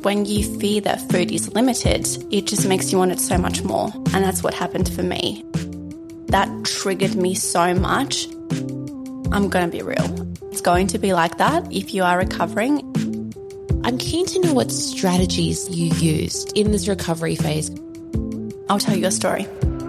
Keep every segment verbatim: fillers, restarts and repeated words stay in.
when you fear that food is limited, it just makes you want it so much more. And that's what happened for me. That triggered me so much. I'm going to be real. It's going to be like that if you are recovering. I'm keen to know what strategies you used in this recovery phase. I'll tell you a story.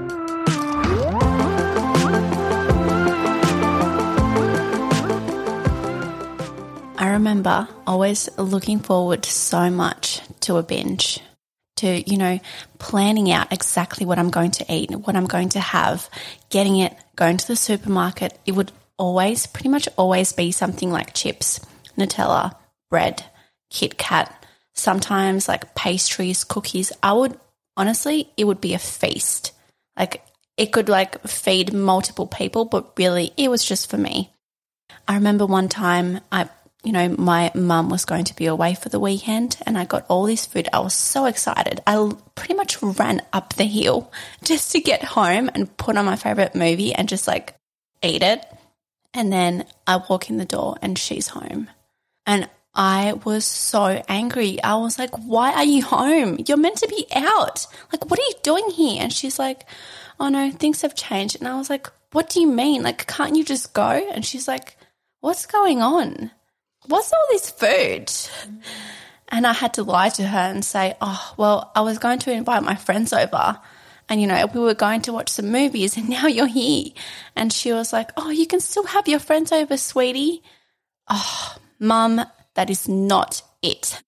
I remember always looking forward so much to a binge, to, you know, planning out exactly what I'm going to eat, what I'm going to have, getting it, going to the supermarket. It would always, pretty much always be something like chips, Nutella, bread, Kit Kat, sometimes like pastries, cookies. I would, honestly, it would be a feast. Like it could like feed multiple people, but really it was just for me. I remember one time I You know, my mum was going to be away for the weekend and I got all this food. I was so excited. I pretty much ran up the hill just to get home and put on my favourite movie and just like eat it. And then I walk in the door and she's home. And I was so angry. I was like, why are you home? You're meant to be out. Like, what are you doing here? And she's like, oh no, things have changed. And I was like, what do you mean? Like, can't you just go? And she's like, what's going on? What's all this food? And I had to lie to her and say, oh, well, I was going to invite my friends over and, you know, we were going to watch some movies and now you're here. And she was like, oh, you can still have your friends over, sweetie. Oh, Mum, that is not it.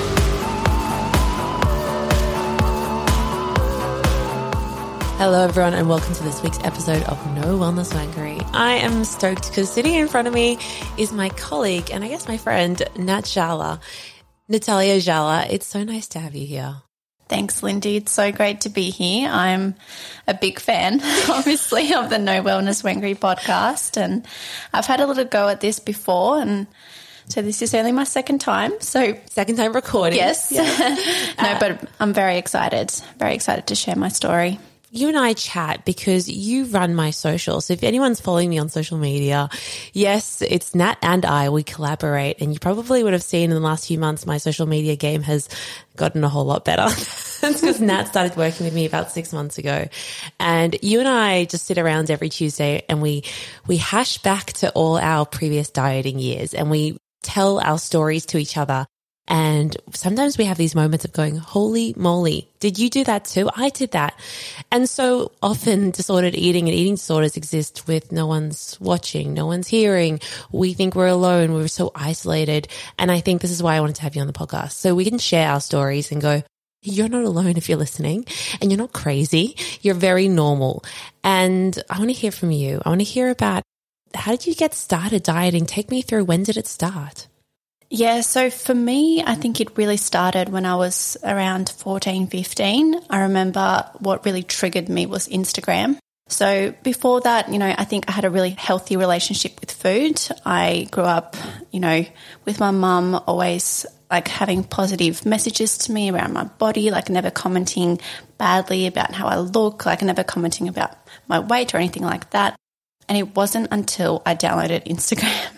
Hello everyone and welcome to this week's episode of No Wellness Wankery. I am stoked because sitting in front of me is my colleague and I guess my friend Nat Jala, Natalia Jala. It's so nice to have you here. Thanks, Lindy. It's so great to be here. I'm a big fan, obviously, of the No Wellness Wankery podcast, and I've had a little go at this before, and so this is only my second time. So second time recording. Yes. yes. no, but I'm very excited, very excited to share my story. You and I chat because you run my socials. So if anyone's following me on social media, yes, it's Nat and I, we collaborate. And you probably would have seen in the last few months, my social media game has gotten a whole lot better. It's because Nat started working with me about six months ago. And you and I just sit around every Tuesday and we, we hash back to all our previous dieting years and we tell our stories to each other. And sometimes we have these moments of going, holy moly, did you do that too? I did that. And so often disordered eating and eating disorders exist with no one's watching, no one's hearing. We think we're alone. We're so isolated. And I think this is why I wanted to have you on the podcast. So we can share our stories and go, you're not alone if you're listening and you're not crazy. You're very normal. And I want to hear from you. I want to hear about how did you get started dieting? Take me through. When did it start? Yeah, so for me, I think it really started when I was around fourteen, fifteen. I remember what really triggered me was Instagram. So before that, you know, I think I had a really healthy relationship with food. I grew up, you know, with my mum always like having positive messages to me around my body, like never commenting badly about how I look, like never commenting about my weight or anything like that. And it wasn't until I downloaded Instagram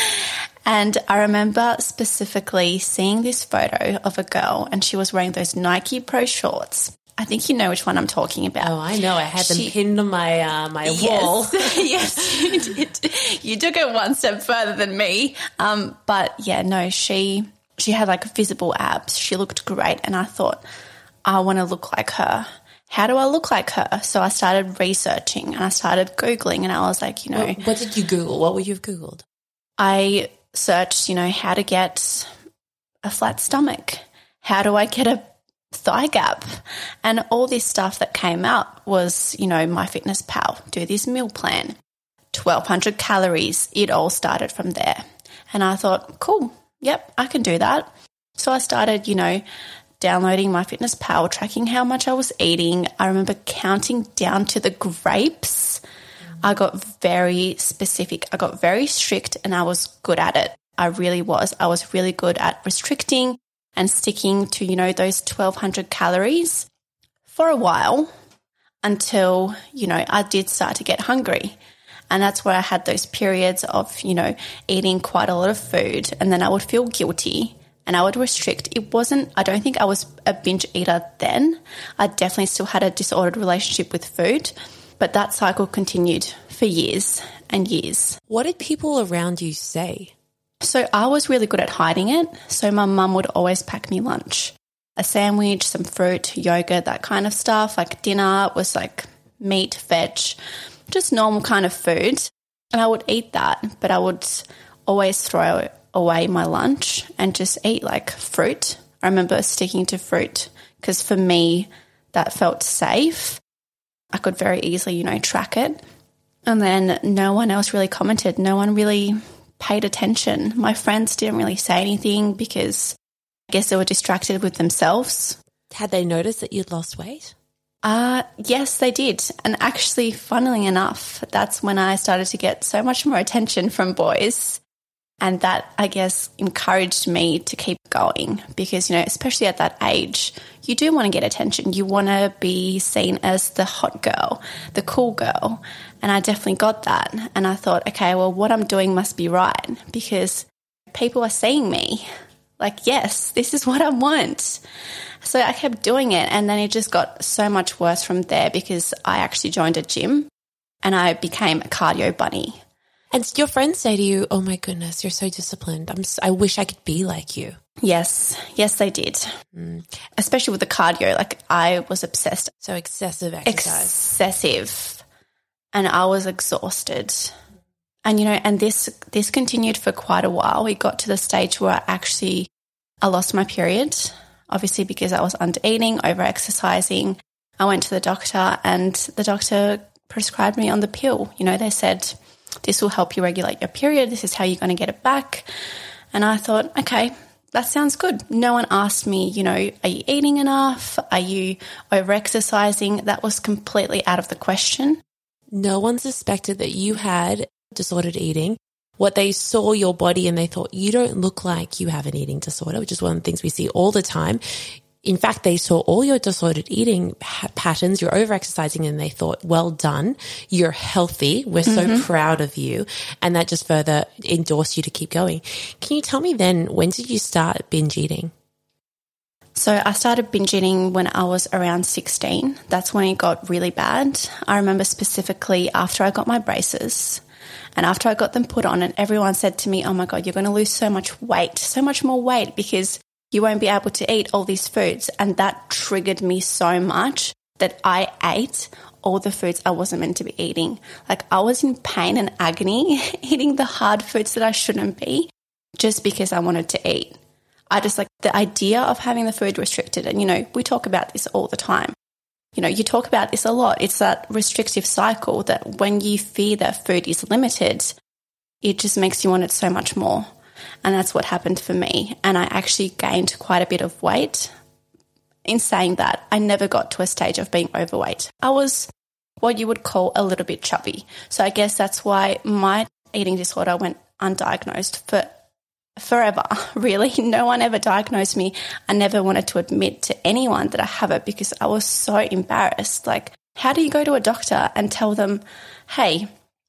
and I remember specifically seeing this photo of a girl and she was wearing those Nike Pro shorts. I think you know which one I'm talking about. Oh, I know. I had them she, pinned on my uh, my yes, wall. Yes, you did. You took it one step further than me. Um, but yeah, no, she she had like visible abs. She looked great and I thought, I want to look like her. How do I look like her? So I started researching and I started Googling and I was like, you know. What, what did you Google? What would you have Googled? I searched, you know, how to get a flat stomach. How do I get a thigh gap? And all this stuff that came out was, you know, MyFitnessPal, do this meal plan, twelve hundred calories. It all started from there. And I thought, cool, yep, I can do that. So I started, you know, downloading MyFitnessPal, tracking how much I was eating. I remember counting down to the grapes. I got very specific. I got very strict and I was good at it. I really was. I was really good at restricting and sticking to, you know, those twelve hundred calories for a while until, you know, I did start to get hungry. And that's where I had those periods of, you know, eating quite a lot of food and then I would feel guilty and I would restrict. It wasn't, I don't think I was a binge eater then. I definitely still had a disordered relationship with food, but that cycle continued for years and years. What did people around you say? So I was really good at hiding it. So my mum would always pack me lunch, a sandwich, some fruit, yogurt, that kind of stuff. Like dinner was like meat, veg, just normal kind of food. And I would eat that, but I would always throw away my lunch and just eat like fruit. I remember sticking to fruit because for me that felt safe. I could very easily, you know, track it. And then no one else really commented. No one really paid attention. My friends didn't really say anything because I guess they were distracted with themselves. Had they noticed that you'd lost weight? Uh, yes, they did. And actually, funnily enough, that's when I started to get so much more attention from boys. And that, I guess, encouraged me to keep going because, you know, especially at that age, you do want to get attention. You want to be seen as the hot girl, the cool girl. And I definitely got that. And I thought, okay, well, what I'm doing must be right because people are seeing me. Like, yes, this is what I want. So I kept doing it, and then it just got so much worse from there because I actually joined a gym and I became a cardio bunny. And your friends say to you, oh my goodness, you're so disciplined. I'm so, I wish I could be like you. Yes, yes, they did. Mm. Especially with the cardio, like I was obsessed. So excessive exercise. Excessive. And I was exhausted. And, you know, and this this continued for quite a while. We got to the stage where I actually, I lost my period, obviously because I was under-eating, over-exercising. I went to the doctor and the doctor prescribed me on the pill. You know, they said, this will help you regulate your period. This is how you're going to get it back. And I thought, okay, that sounds good. No one asked me, you know, are you eating enough? Are you over-exercising? That was completely out of the question. No one suspected that you had disordered eating. What they saw your body and they thought, you don't look like you have an eating disorder, which is one of the things we see all the time. In fact, they saw all your disordered eating ha- patterns, you're over-exercising, and they thought, well done, you're healthy, we're mm-hmm. so proud of you. And that just further endorsed you to keep going. Can you tell me then, when did you start binge eating? So I started binge eating when I was around sixteen. That's when it got really bad. I remember specifically after I got my braces and after I got them put on, and everyone said to me, oh my God, you're going to lose so much weight, so much more weight because you won't be able to eat all these foods. And that triggered me so much that I ate all the foods I wasn't meant to be eating. Like I was in pain and agony eating the hard foods that I shouldn't be just because I wanted to eat. I just like the idea of having the food restricted. And, you know, we talk about this all the time. You know, you talk about this a lot. It's that restrictive cycle that when you fear that food is limited, it just makes you want it so much more. And that's what happened for me. And I actually gained quite a bit of weight. In saying that, I never got to a stage of being overweight. I was what you would call a little bit chubby. So I guess that's why my eating disorder went undiagnosed for forever, really. No one ever diagnosed me. I never wanted to admit to anyone that I have it because I was so embarrassed. Like, how do you go to a doctor and tell them, hey,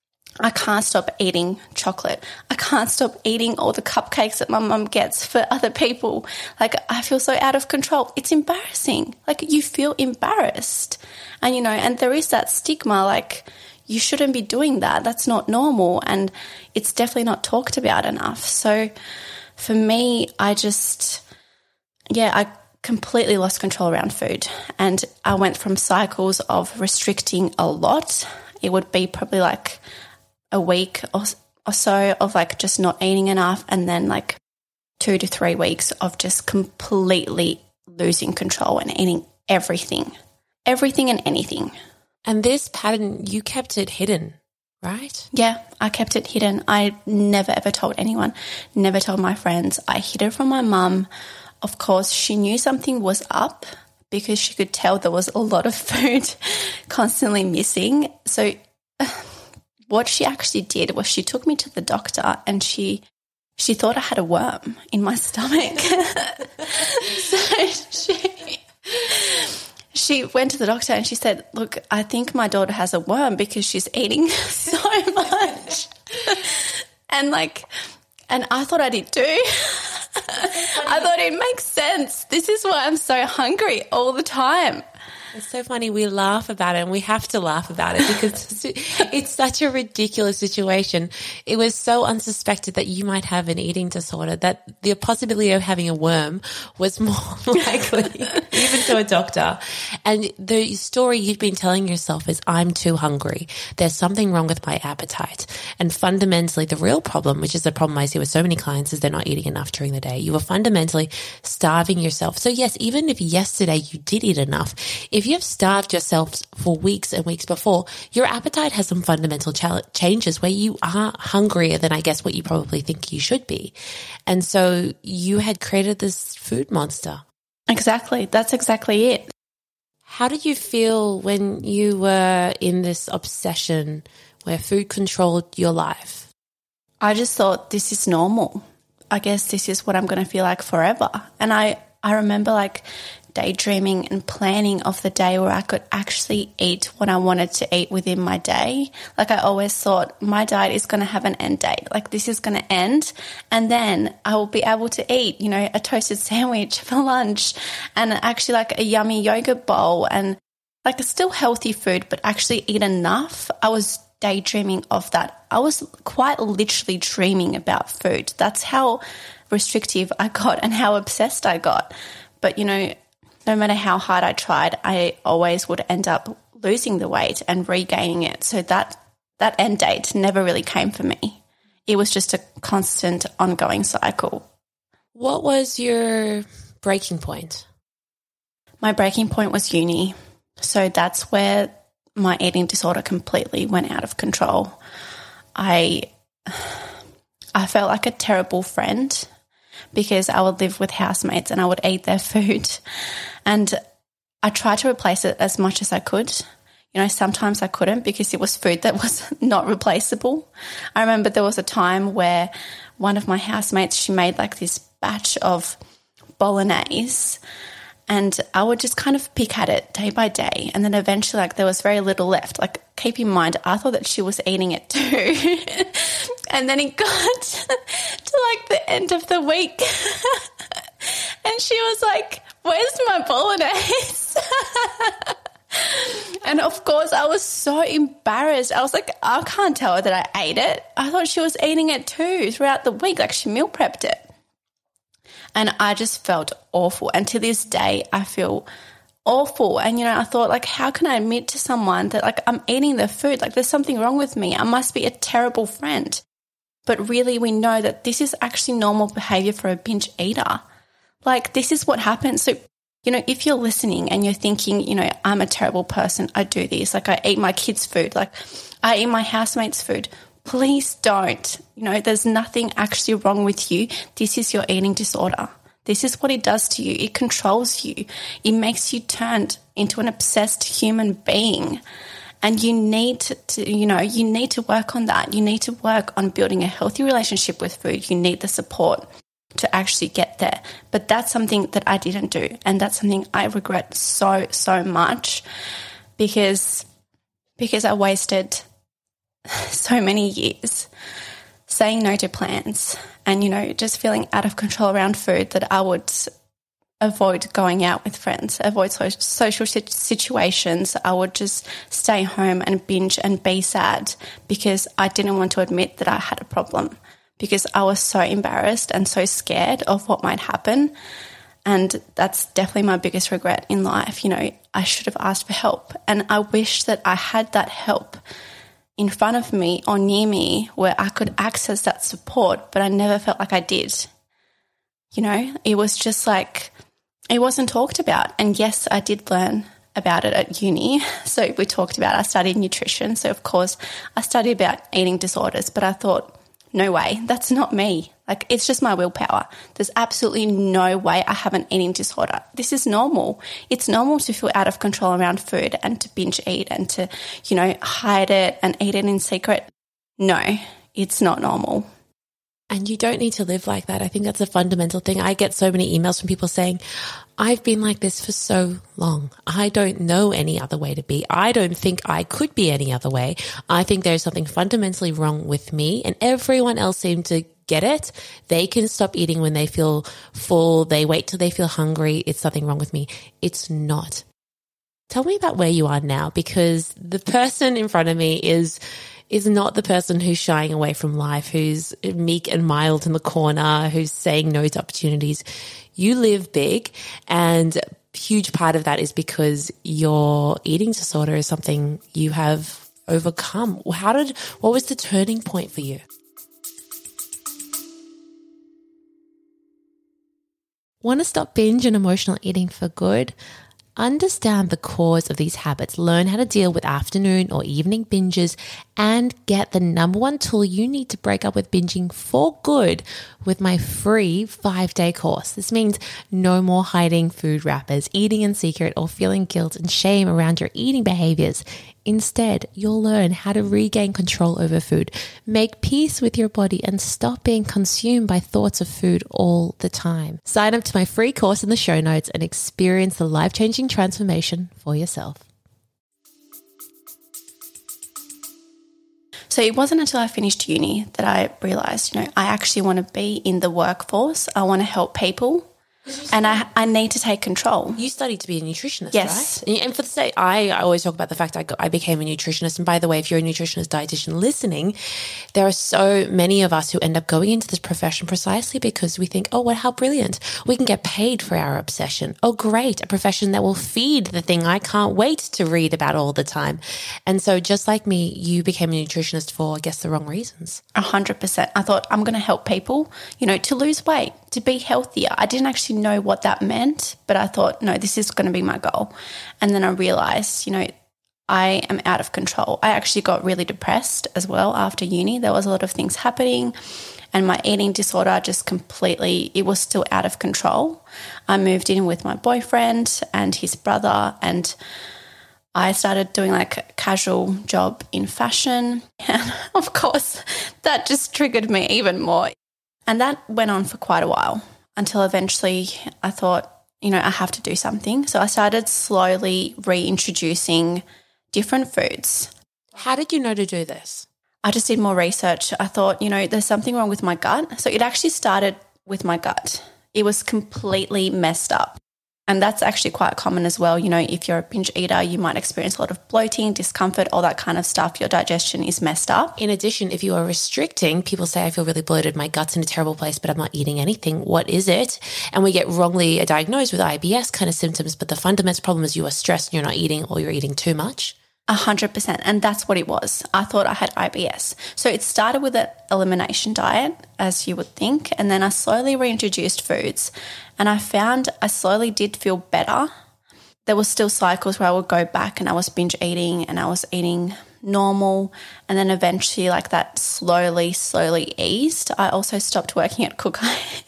I can't stop eating chocolate. I can't stop eating all the cupcakes that my mum gets for other people. Like, I feel so out of control. It's embarrassing. Like, you feel embarrassed. And, you know, and there is that stigma, like, you shouldn't be doing that. That's not normal. And it's definitely not talked about enough. So for me, I just, yeah, I completely lost control around food. And I went from cycles of restricting a lot. It would be probably like a week or, or so of like just not eating enough, and then like two to three weeks of just completely losing control and eating everything, everything and anything. And this pattern, you kept it hidden, right? Yeah, I kept it hidden. I never ever told anyone, never told my friends. I hid it from my mum. Of course, she knew something was up because she could tell there was a lot of food constantly missing. So what she actually did was she took me to the doctor and she she thought I had a worm in my stomach. So she she went to the doctor and she said, look, I think my daughter has a worm because she's eating so much. And like, and I thought I did too. I thought it makes sense. This is why I'm so hungry all the time. It's so funny. We laugh about it, and we have to laugh about it because it's such a ridiculous situation. It was so unsuspected that you might have an eating disorder that the possibility of having a worm was more likely, even to a doctor. And the story you've been telling yourself is, I'm too hungry. There's something wrong with my appetite. And fundamentally, the real problem, which is the problem I see with so many clients, is they're not eating enough during the day. You were fundamentally starving yourself. So yes, even if yesterday you did eat enough, if If you have starved yourself for weeks and weeks before, your appetite has some fundamental ch- changes where you are hungrier than I guess what you probably think you should be. And so you had created this food monster. Exactly. That's exactly it. How did you feel when you were in this obsession where food controlled your life? I just thought, this is normal. I guess this is what I'm going to feel like forever. And I, I remember like daydreaming and planning of the day where I could actually eat what I wanted to eat within my day. Like I always thought my diet is going to have an end date. Like this is going to end and then I will be able to eat, you know, a toasted sandwich for lunch and actually like a yummy yogurt bowl and like a still healthy food, but actually eat enough. I was daydreaming of that. I was quite literally dreaming about food. That's how restrictive I got and how obsessed I got. But, you know, no matter how hard I tried, I always would end up losing the weight and regaining it. So that that end date never really came for me. It was just a constant ongoing cycle. What was your breaking point? My breaking point was uni. So that's where my eating disorder completely went out of control. I I felt like a terrible friend because I would live with housemates and I would eat their food. And I tried to replace it as much as I could. You know, sometimes I couldn't because it was food that was not replaceable. I remember there was a time where one of my housemates, she made like this batch of bolognese and I would just kind of pick at it day by day. And then eventually like there was very little left. Like keep in mind, I thought that she was eating it too. And then it got to like the end of the week and she was like, where's my bolognese? And of course I was so embarrassed. I was like, I can't tell her that I ate it. I thought she was eating it too throughout the week. Like she meal prepped it. And I just felt awful. And to this day, I feel awful. And, you know, I thought like, how can I admit to someone that like I'm eating their food? Like there's something wrong with me. I must be a terrible friend. But really we know that this is actually normal behavior for a binge eater. Like this is what happens. So, you know, if you're listening and you're thinking, you know, I'm a terrible person, I do this, like I eat my kids' food, like I eat my housemates' food, please don't. You know, there's nothing actually wrong with you. This is your eating disorder. This is what it does to you. It controls you. It makes you turn into an obsessed human being. And you need to, to, you know, you need to work on that. You need to work on building a healthy relationship with food. You need the support to actually get there. But that's something that I didn't do. And that's something I regret so, so much because, because I wasted so many years saying no to plans and, you know, just feeling out of control around food that I would avoid going out with friends, avoid so- social situations. I would just stay home and binge and be sad because I didn't want to admit that I had a problem because I was so embarrassed and so scared of what might happen. And that's definitely my biggest regret in life. You know, I should have asked for help. And I wish that I had that help in front of me or near me where I could access that support, but I never felt like I did. You know, it was just like, it wasn't talked about. And yes, I did learn about it at uni. So we talked about, I studied nutrition. So of course I studied about eating disorders, but I thought, no way, that's not me. Like it's just my willpower. There's absolutely no way I have an eating disorder. This is normal. It's normal to feel out of control around food and to binge eat and to, you know, hide it and eat it in secret. No, it's not normal. And you don't need to live like that. I think that's a fundamental thing. I get so many emails from people saying, I've been like this for so long. I don't know any other way to be. I don't think I could be any other way. I think there's something fundamentally wrong with me, and everyone else seemed to get it. They can stop eating when they feel full. They wait till they feel hungry. It's something wrong with me. It's not. Tell me about where you are now, because the person in front of me is is not the person who's shying away from life, who's meek and mild in the corner, who's saying no to opportunities. You live big, and a huge part of that is because your eating disorder is something you have overcome. How did, what was the turning point for you? Want to stop binge and emotional eating for good? Understand the cause of these habits, learn how to deal with afternoon or evening binges, and get the number one tool you need to break up with binging for good with my free five-day course. This means no more hiding food wrappers, eating in secret, or feeling guilt and shame around your eating behaviors. Instead, you'll learn how to regain control over food, make peace with your body, and stop being consumed by thoughts of food all the time. Sign up to my free course in the show notes and experience the life-changing transformation for yourself. So it wasn't until I finished uni that I realized, you know, I actually want to be in the workforce. I want to help people. And I, I need to take control. You studied to be a nutritionist, yes. right? And for the sake, I, I always talk about the fact I, got, I became a nutritionist. And by the way, if you're a nutritionist, dietitian listening, there are so many of us who end up going into this profession precisely because we think, oh, well, how brilliant. We can get paid for our obsession. Oh, great. A profession that will feed the thing I can't wait to read about all the time. And so just like me, you became a nutritionist for, I guess, the wrong reasons. A hundred percent. I thought I'm going to help people, you know, to lose weight, to be healthier. I didn't actually know what that meant, but I thought, no, this is going to be my goal. And then I realized, you know, I am out of control. I actually got really depressed as well after uni. There was a lot of things happening and my eating disorder just completely, it was still out of control. I moved in with my boyfriend and his brother, and I started doing like a casual job in fashion. And of course, that just triggered me even more. And that went on for quite a while, until eventually I thought, you know, I have to do something. So I started slowly reintroducing different foods. How did you know to do this? I just did more research. I thought, you know, there's something wrong with my gut. So it actually started with my gut. It was completely messed up. And that's actually quite common as well. You know, if you're a binge eater, you might experience a lot of bloating, discomfort, all that kind of stuff. Your digestion is messed up. In addition, if you are restricting, people say, I feel really bloated, my gut's in a terrible place, but I'm not eating anything. What is it? And we get wrongly diagnosed with I B S kind of symptoms, but the fundamental problem is you are stressed and you're not eating, or you're eating too much. A hundred percent. And that's what it was. I thought I had I B S. So it started with an elimination diet, as you would think. And then I slowly reintroduced foods, and I found I slowly did feel better. There were still cycles where I would go back and I was binge eating and I was eating normal. And then eventually, like, that slowly, slowly eased. I also stopped working at Cook.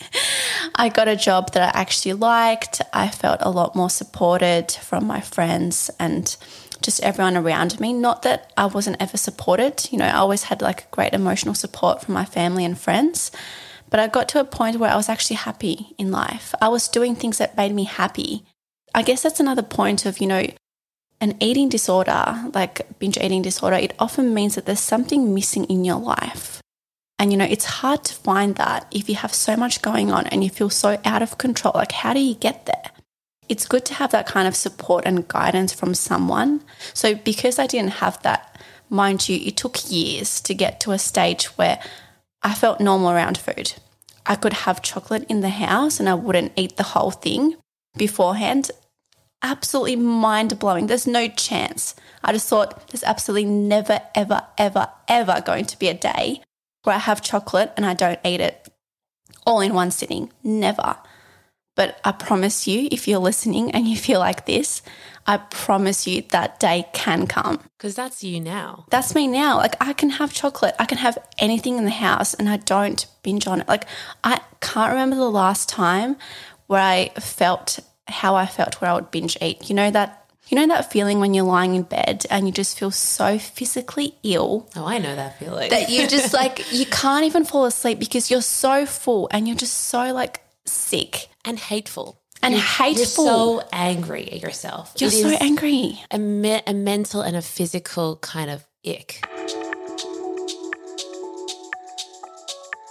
I got a job that I actually liked. I felt a lot more supported from my friends and just everyone around me. Not that I wasn't ever supported. You know, I always had like great emotional support from my family and friends. But I got to a point where I was actually happy in life. I was doing things that made me happy. I guess that's another point of, you know, an eating disorder, like binge eating disorder, it often means that there's something missing in your life. And, you know, it's hard to find that if you have so much going on and you feel so out of control. Like, how do you get there? It's good to have that kind of support and guidance from someone. So because I didn't have that, mind you, it took years to get to a stage where I felt normal around food. I could have chocolate in the house and I wouldn't eat the whole thing beforehand. Absolutely mind-blowing. There's no chance. I just thought there's absolutely never, ever, ever, ever going to be a day where I have chocolate and I don't eat it all in one sitting. Never. But I promise you, if you're listening and you feel like this, I promise you that day can come. Because that's you now. That's me now. Like, I can have chocolate. I can have anything in the house and I don't binge on it. Like, I can't remember the last time where I felt how I felt where I would binge eat. You know that You know that feeling when you're lying in bed and you just feel so physically ill? Oh, I know that feeling. That you just like, you can't even fall asleep because you're so full and you're just so like sick. And hateful. And you're, hateful. You're so angry at yourself. You're it so angry. A, me- a mental and a physical kind of ick.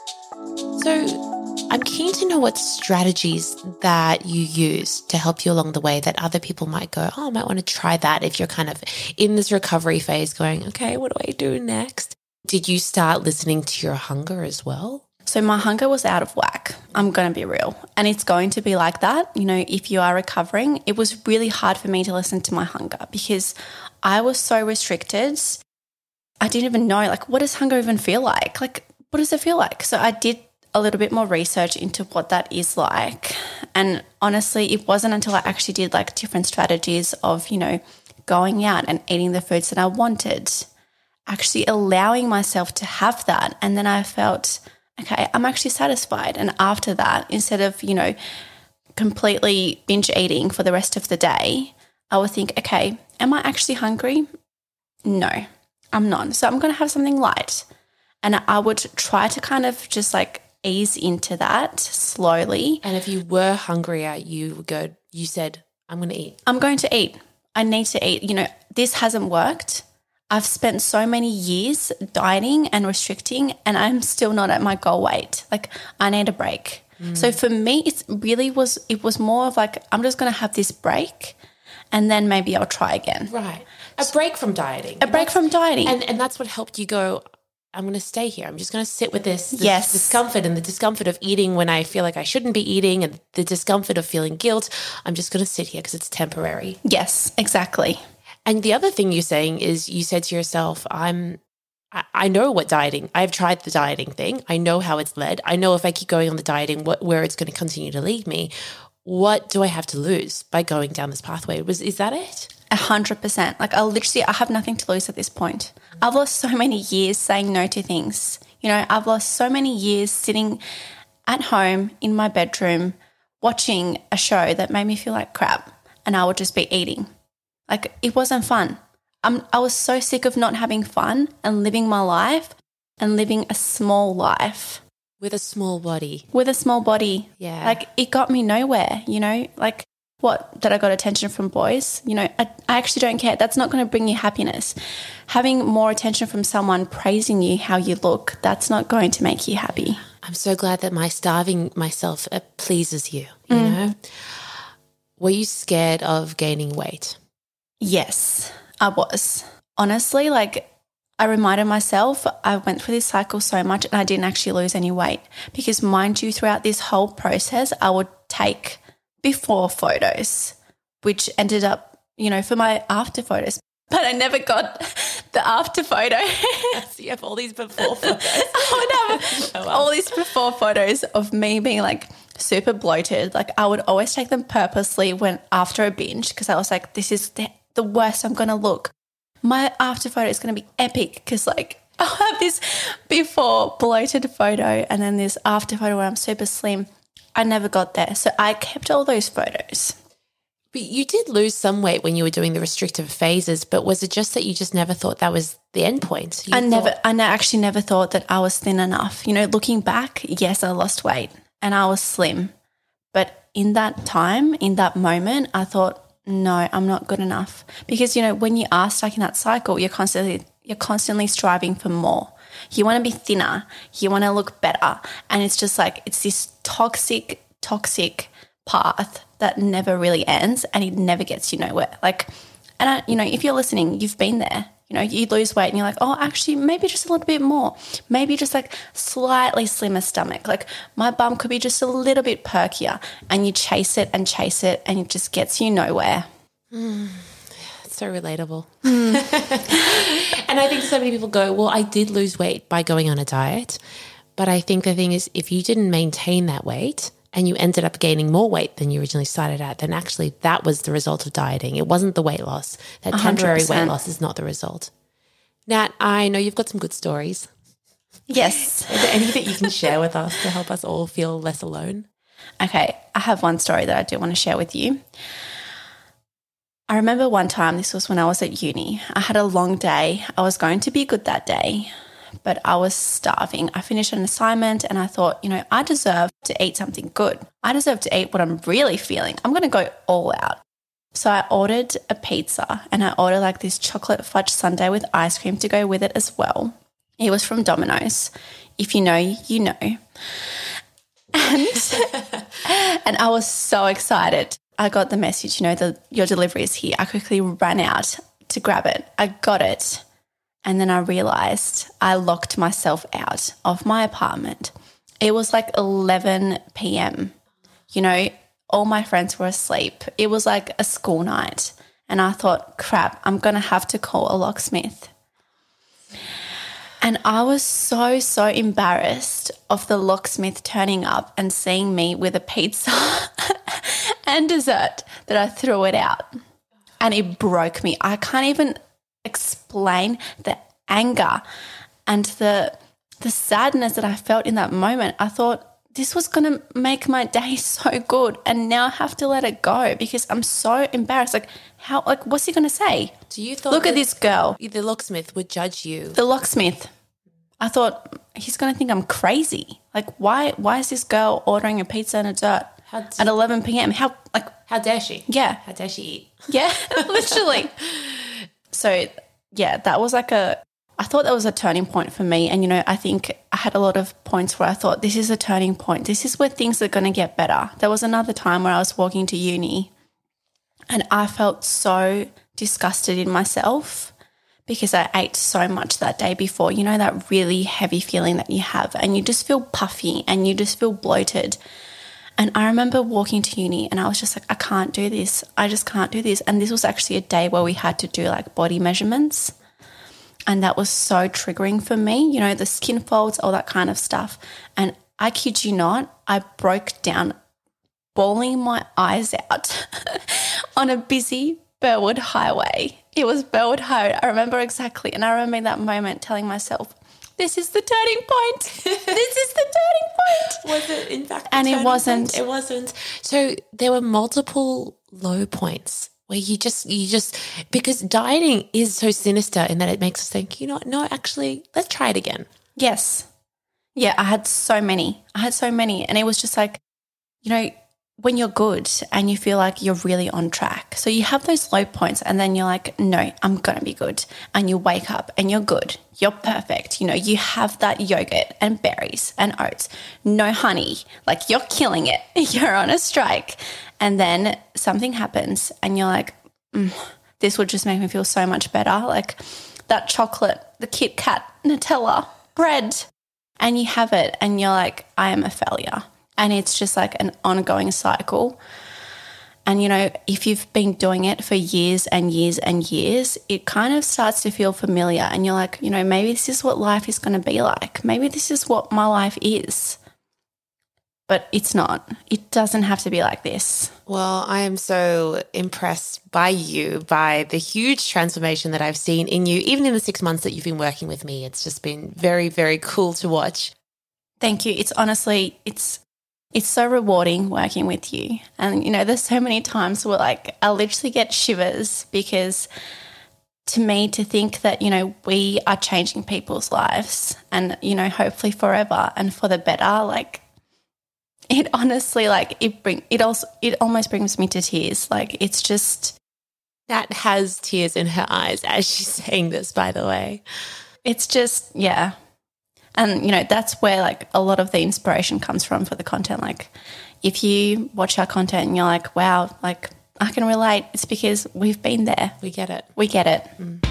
So I'm keen to know what strategies that you use to help you along the way that other people might go, oh, I might want to try that if you're kind of in this recovery phase going, okay, what do I do next? Did you start listening to your hunger as well? So my hunger was out of whack. I'm going to be real. And it's going to be like that. You know, if you are recovering, it was really hard for me to listen to my hunger because I was so restricted. I didn't even know, like, what does hunger even feel like? Like, what does it feel like? So I did a little bit more research into what that is like. And honestly, it wasn't until I actually did like different strategies of, you know, going out and eating the foods that I wanted, actually allowing myself to have that. And then I felt, okay, I'm actually satisfied. And after that, instead of, you know, completely binge eating for the rest of the day, I would think, okay, am I actually hungry? No, I'm not. So I'm going to have something light. And I would try to kind of just like ease into that slowly. And if you were hungrier, you would go, you said, I'm going to eat. I'm going to eat. I need to eat. You know, this hasn't worked. I've spent so many years dieting and restricting and I'm still not at my goal weight. Like I need a break. Mm. So for me, it's really was, it was more of like, I'm just going to have this break and then maybe I'll try again. Right. A break from dieting. A break from dieting. And, and that's what helped you go, I'm going to stay here. I'm just going to sit with this, this yes. discomfort and the discomfort of eating when I feel like I shouldn't be eating and the discomfort of feeling guilt. I'm just going to sit here because it's temporary. Yes, exactly. And the other thing you're saying is you said to yourself, I'm, I, I know what dieting, I've tried the dieting thing. I know how it's led. I know if I keep going on the dieting, what, where it's going to continue to lead me. What do I have to lose by going down this pathway? Was, is that it? A hundred percent. Like I literally, I have nothing to lose at this point. I've lost so many years saying no to things. You know, I've lost so many years sitting at home in my bedroom watching a show that made me feel like crap and I would just be eating. Like it wasn't fun. I'm, I was so sick of not having fun and living my life and living a small life. With a small body. With a small body. Yeah. Like it got me nowhere, you know, like what, that I got attention from boys? You know, I, I actually don't care. That's not going to bring you happiness. Having more attention from someone praising you how you look, that's not going to make you happy. I'm so glad that my starving myself uh, pleases you, you Mm. know. Were you scared of gaining weight? Yes, I was. Honestly, like I reminded myself I went through this cycle so much and I didn't actually lose any weight because mind you, throughout this whole process, I would take before photos, which ended up, you know, for my after photos, but I never got the after photo. So you have all these before photos. I would have Oh, wow. all these before photos of me being like super bloated. Like I would always take them purposely when after a binge because I was like, this is the, the worst I'm going to look. My after photo is going to be epic because like I'll have this before bloated photo and then this after photo where I'm super slim. I never got there. So I kept all those photos. But you did lose some weight when you were doing the restrictive phases, but was it just that you just never thought that was the end point? You I thought- never, I ne- actually never thought that I was thin enough. You know, looking back, yes, I lost weight and I was slim. But in that time, in that moment, I thought, no, I'm not good enough. Because, you know, when you are stuck in that cycle, you're constantly, you're constantly striving for more. You want to be thinner. You want to look better. And it's just like, it's this toxic, toxic path that never really ends and it never gets you nowhere. Like, and I, you know, if you're listening, you've been there. You know, you lose weight and you're like, oh, actually, maybe just a little bit more. Maybe just like slightly slimmer stomach. Like my bum could be just a little bit perkier and you chase it and chase it and it just gets you nowhere. Mm, it's so relatable. Mm. And I think so many people go, well, I did lose weight by going on a diet. But I think the thing is, if you didn't maintain that weight and you ended up gaining more weight than you originally started at, then actually that was the result of dieting. It wasn't the weight loss. That temporary one hundred percent weight loss is not the result. Nat, I know you've got some good stories. Yes. Is there any that you can share with us to help us all feel less alone? Okay, I have one story that I do want to share with you. I remember one time, this was when I was at uni. I had a long day. I was going to be good that day, but I was starving. I finished an assignment and I thought, you know, I deserve to eat something good. I deserve to eat what I'm really feeling. I'm going to go all out. So I ordered a pizza and I ordered like this chocolate fudge sundae with ice cream to go with it as well. It was from Domino's. If you know, you know. And, and I was so excited. I got the message, you know, the, your delivery is here. I quickly ran out to grab it. I got it. And then I realized I locked myself out of my apartment. It was like eleven p.m. You know, all my friends were asleep. It was like a school night. And I thought, crap, I'm going to have to call a locksmith. And I was so, so embarrassed of the locksmith turning up and seeing me with a pizza and dessert that I threw it out. And it broke me. I can't even explain the anger and the the sadness that I felt in that moment. I thought this was going to make my day so good, and now I have to let it go because I'm so embarrassed. Like, how? Like, what's he going to say? Do you thought Look at this girl. The locksmith would judge you? The locksmith. I thought he's going to think I'm crazy. Like, why? Why is this girl ordering a pizza and a dessert at eleven p.m.? How? Like, how dare she? Yeah. How dare she eat? Yeah, literally. So, yeah, that was like a, I thought that was a turning point for me. And, you know, I think I had a lot of points where I thought this is a turning point. This is where things are going to get better. There was another time where I was walking to uni and I felt so disgusted in myself because I ate so much that day before. You know, that really heavy feeling that you have, and you just feel puffy and you just feel bloated. And I remember walking to uni and I was just like, I can't do this. I just can't do this. And this was actually a day where we had to do like body measurements. And that was so triggering for me, you know, the skin folds, all that kind of stuff. And I kid you not, I broke down, bawling my eyes out on a busy Burwood highway. It was Burwood Highway. I remember exactly. And I remember in that moment telling myself, this is the turning point. This is the turning point. Was it in fact the And it turning wasn't. point? It wasn't. So there were multiple low points where you just, you just, because dieting is so sinister in that it makes us think, you know, no, actually, let's try it again. Yes. Yeah, I had so many. I had so many. And it was just like, you know, when you're good and you feel like you're really on track. So you have those low points and then you're like, no, I'm going to be good. And you wake up and you're good. You're perfect. You know, you have that yogurt and berries and oats, no honey, like you're killing it. You're on a strike. And then something happens and you're like, mm, this would just make me feel so much better. Like that chocolate, the Kit Kat, Nutella, bread. And you have it and you're like, I am a failure. And it's just like an ongoing cycle. And, you know, if you've been doing it for years and years and years, it kind of starts to feel familiar. And you're like, you know, maybe this is what life is going to be like. Maybe this is what my life is. But it's not. It doesn't have to be like this. Well, I am so impressed by you, by the huge transformation that I've seen in you, even in the six months that you've been working with me. It's just been very, very cool to watch. Thank you. It's honestly, it's it's so rewarding working with you. And, you know, there's so many times where, like, I literally get shivers because to me, to think that, you know, we are changing people's lives and, you know, hopefully forever and for the better, like, it honestly, like, it bring it also it almost brings me to tears. Like, it's just, Nat has tears in her eyes as she's saying this, by the way. It's just, yeah. And, you know, that's where, like, a lot of the inspiration comes from for the content. Like, if you watch our content and you're like, wow, like, I can relate, it's because we've been there. We get it. We get it. Mm.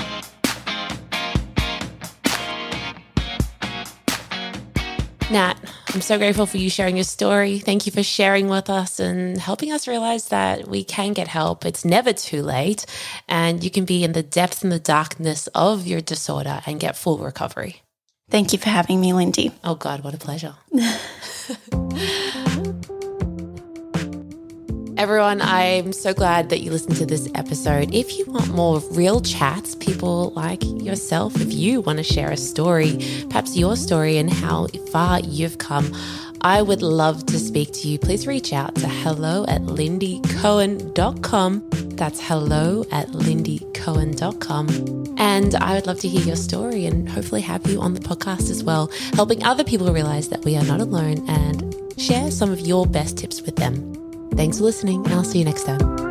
Nat, I'm so grateful for you sharing your story. Thank you for sharing with us and helping us realize that we can get help. It's never too late, and you can be in the depths and the darkness of your disorder and get full recovery. Thank you for having me, Lindy. Oh, God, what a pleasure. Everyone, I'm so glad that you listened to this episode. If you want more real chats, people like yourself, if you want to share a story, perhaps your story and how far you've come, I would love to speak to you. Please reach out to hello at lindy cohen dot com. That's hello at lindy cohen dot com. And I would love to hear your story and hopefully have you on the podcast as well, helping other people realize that we are not alone and share some of your best tips with them. Thanks for listening, and I'll see you next time.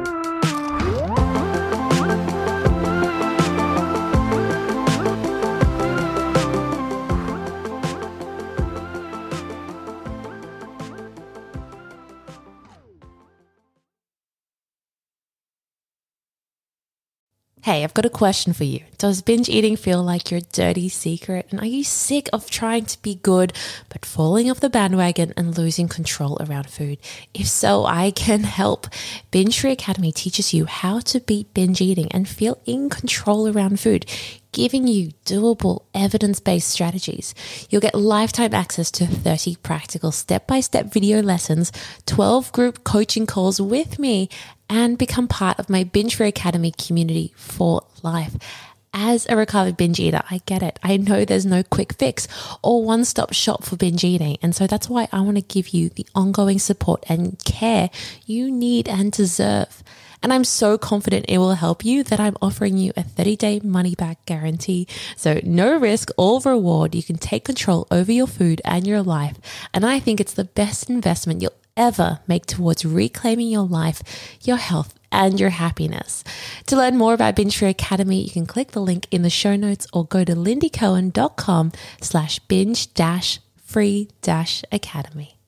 Hey, I've got a question for you. Does binge eating feel like your dirty secret? And are you sick of trying to be good, but falling off the bandwagon and losing control around food? If so, I can help. Binge Free Academy teaches you how to beat binge eating and feel in control around food, giving you doable, evidence-based strategies. You'll get lifetime access to thirty practical step-by-step video lessons, twelve group coaching calls with me, and become part of my Binge Free Academy community for life. As a recovered binge eater, I get it. I know there's no quick fix or one-stop shop for binge eating. And so that's why I want to give you the ongoing support and care you need and deserve. And I'm so confident it will help you that I'm offering you a thirty-day money-back guarantee. So no risk or reward. You can take control over your food and your life. And I think it's the best investment you'll ever make towards reclaiming your life, your health, and your happiness. To learn more about Binge Free Academy, you can click the link in the show notes or go to lindycohen.com slash binge dash free dash academy.